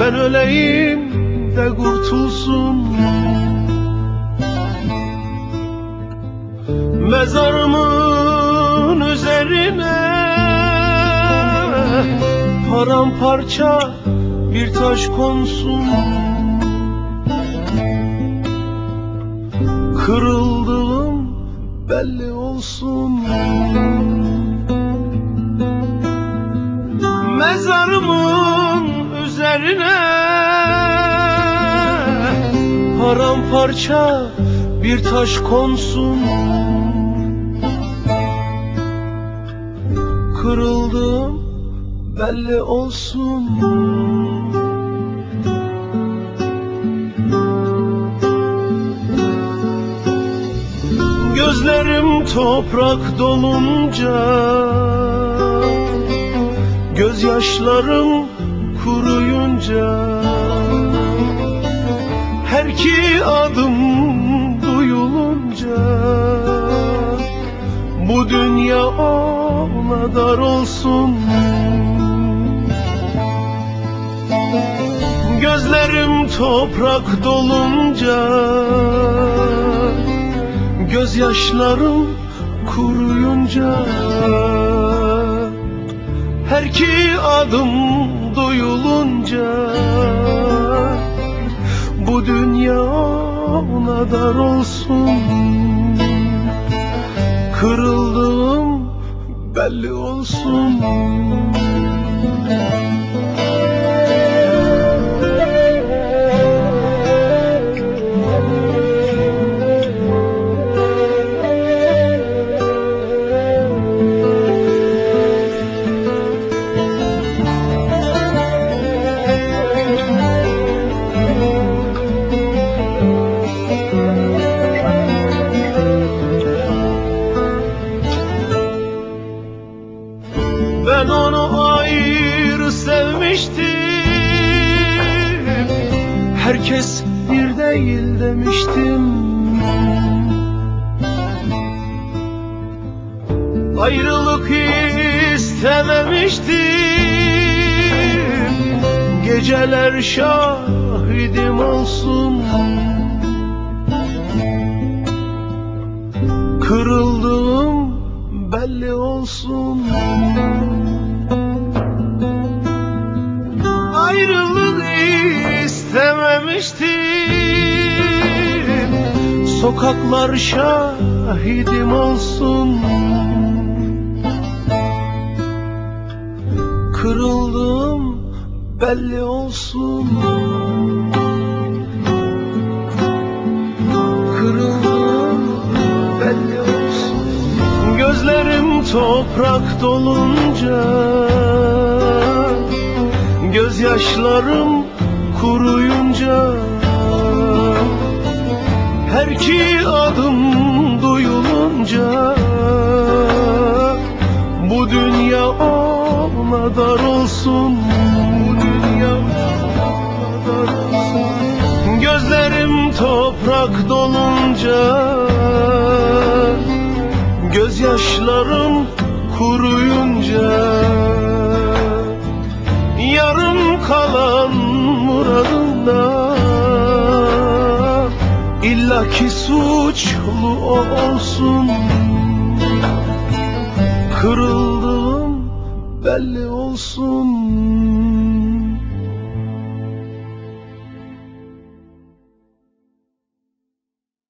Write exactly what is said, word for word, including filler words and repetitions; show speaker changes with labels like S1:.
S1: ben öleyim de kurtulsun. Mezarımın üzerine paramparça bir taş konsun. Kırıldığım belli olsun. Mezarımın üzerine paramparça bir taş konsun. Kırıldım belli olsun. Gözlerim toprak dolunca, gözyaşlarım kuruyunca, her iki adım duyulunca, bu dünya ona dar olsun. Gözlerim toprak dolunca, gözyaşlarım kuruyunca, her iki adım duyulunca, bu dünya ona dar olsun. Kırıldığım belli olsun. Ben onu ayrı sevmiştim, herkes bir değil demiştim. Ayrılık istememiştim, geceler şahidim olsun. Kırıldığım belli olsun. Ayrılık istememiştim, sokaklar şahidim olsun. Kırıldım belli olsun. Kırıldım belli olsun. Gözlerim toprak dolunca, gözyaşlarım kuruyunca, her iki adım duyulunca, bu dünya ona dar olsun. Bu dünya ona dar olsun. Gözlerim toprak dolunca, gözyaşlarım kuruyunca, yarım kalan muradımda illaki suçlu o olsun. Kırıldığım belli olsun.